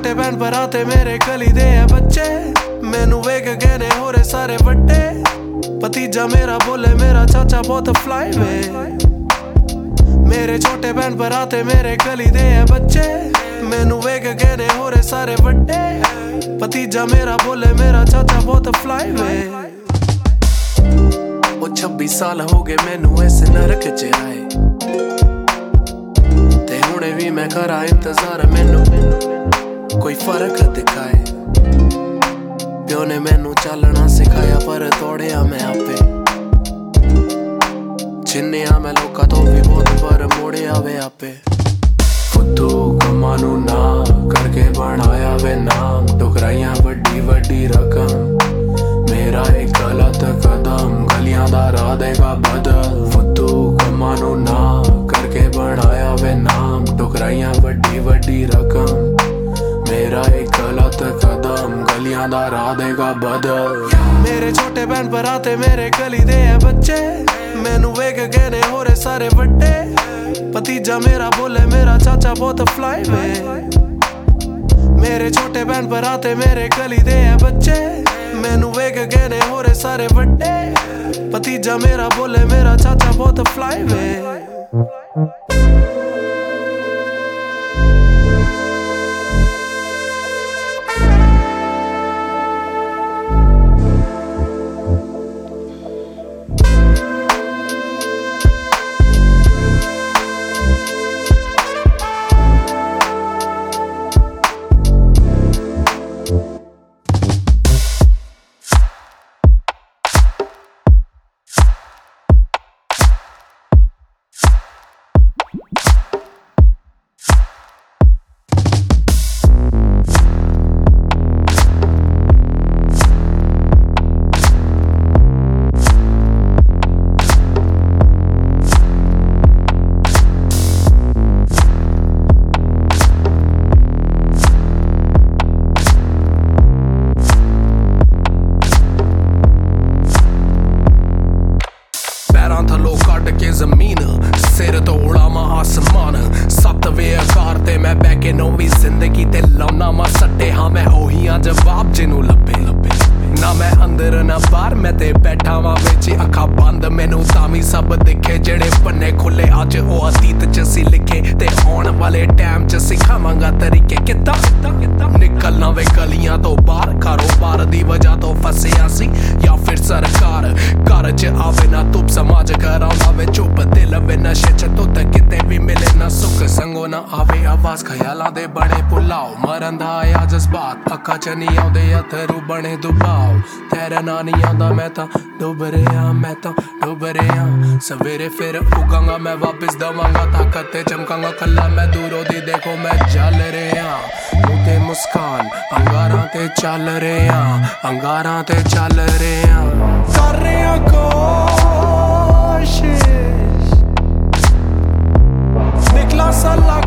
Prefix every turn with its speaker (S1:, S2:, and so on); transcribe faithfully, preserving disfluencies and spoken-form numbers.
S1: छोटे भैन भरा ते मेरे गली दे है बच्चे, मैनू वेख कहने हो रहे सारे वड्डे। भतीजा मेरा बोले मेरा चाचा बहुत फ्लाई वे। मेरे छोटे भैन भरा ते मेरे गली दे है बच्चे, मैनू वेख कहने हो रहे सारे वड्डे। भतीजा मेरा बोले मेरा चाचा बहुत फ्लाई वे। ओ छब्बीस साल हो गए मैनू इस नरक च आए, ते हुणे भी मैं करा इंतजार मैनू कोई फर्क दिखाए। प्यो ने मैनू चलना सिखाया पर तोड़िया मैं आपे, छिन्निया मैं लोका तो भी बहुत पर मोड़िया वे आपे। फुद्दू कम्मा नू ना करके बनाया वे नाम, टुकराइयां वड्डी वड्डी रकम, मेरा एक गलत कदम गलियां दा राह देगा बदल। फुद्दू कम्मा नू ना करके बनाया वे नाम, टुकराइयां वड्डी वड्डी रकम, मेरा एक गलत कदम गलियां दा राह देगा बदल। मेरे छोटे भैन भरा ते मेरे गली दे है बच्चे, मैनू वेख कहने हो रहे सारे वड्डे। भतीजा मेरा बोले मेरा चाचा बहुत फ्लाई वे। मेरे छोटे भैन भरा ते मेरे गली दे है बच्चे, मैनू वेख कहने हो रहे सारे वड्डे। भतीजा मेरा बोले मेरा चाचा बहुत फ्लाई वे। थलो कट के जमीन, सिर तो उड़ावा आसमान, सत्त वे आकार ते मैं बह के नौवीं जिंदगी ते लाउना मा सट्टे। हाँ मैं ओही हाँ जवाब जिनू लब्बे लब्बे, ना मैं अंदर ना बाहर मैं ते बैठा वां विच अखा बंद, मैनू तामी सब दिखे जेड़े पन्ने खुले अज ओ अतीत च सी लिखे, ते आउण वाले टाइम च सिखावांगा तरीके किद्दां निकलना वे गलियां तो बाहर। कारोबार दी वजह तो फसिया सी या फिर सरकार घर च आवे ना तुप, समाज कराउंदा वे चुप, दिल वे नशे च तुत, किते भी मिले ना सुख संगो ना आवे आवाज। ख्यालां दे बने पुलाव, मरन दा आया जज्बात, अक्खां च नहीं आउंदे अथरू बने दुबाव। तैरना नहीं आंदा मैं तां डुब रेहा, मैं तां डुब रेहा। सवेरे फिर उगांगा मैं वापस दवांगा ताकत ते चमकांगा कल्ला मैं दूरों दी देखो मैं जल रेहा। मुँह ते मुस्कान अंगारां ते चल रेहा, अंगारां ते चल रेहा। कर रेहा कोशिश निकला सा